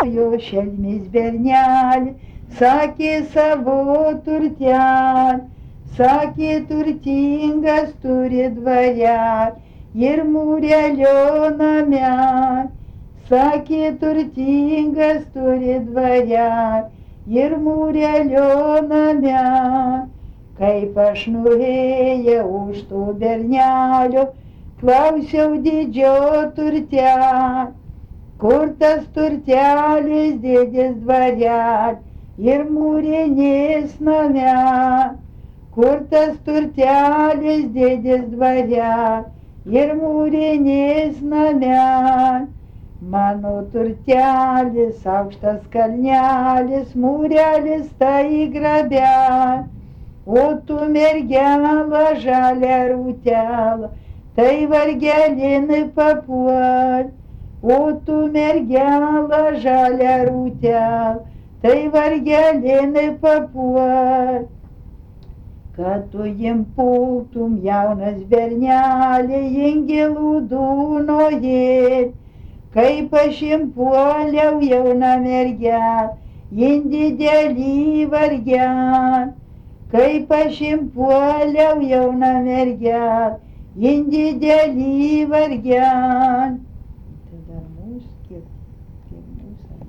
Jo šelmis bernelį, sakė savo turtelį, sakė turtingas turi dvarelį ir mūrelio namelį. Sakė turtingas turi dvarelį ir mūrelio namelį. Kaip aš nuėjau už to bernelio, klausiau didžio turtelį, kur tas turtelis dėdės dvarelį ir mūrinės namelį. Kur tas turtelis dėdės dvarelį ir mūrinės namelį. Mano turtelis, aukštas kalnelis, mūrelis tai grabelį. O tu mergelą žalią rūtelą, tai vargelinai papuolį. O tu mergelą žalią rūtelą, tai vargelinai papuolį. Kad tu jim pultum jaunas bernelė, ingilų dūnojėlį. Kaip aš jim puoliau jauną mergelę, jin didelį vargelį. Kaip aš jim puoliau jauną mergelę, jin didelį vargelį.